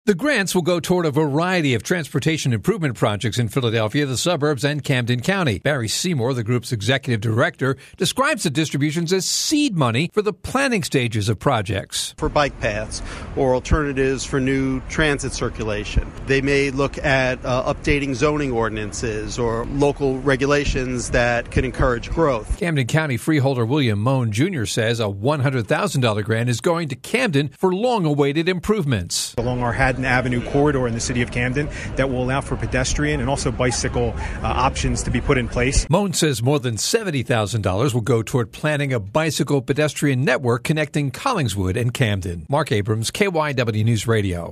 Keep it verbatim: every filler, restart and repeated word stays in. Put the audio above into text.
The grants will go toward a variety of transportation improvement projects in Philadelphia, the suburbs, and Camden County. Barry Seymour, the group's executive director, describes the distributions as seed money for the planning stages of projects. For bike paths or alternatives for new transit circulation. They may look at uh, updating zoning ordinances or local regulations that can encourage growth. Camden County freeholder William Moan Junior says a one hundred thousand dollars grant is going to Camden for long-awaited improvements. Along our Haddon Avenue corridor in the city of Camden that will allow for pedestrian and also bicycle uh, options to be put in place. Moan says more than seventy thousand dollars will go toward planning a bicycle pedestrian network connecting Collingswood and Camden. Mark Abrams, K Y W News Radio.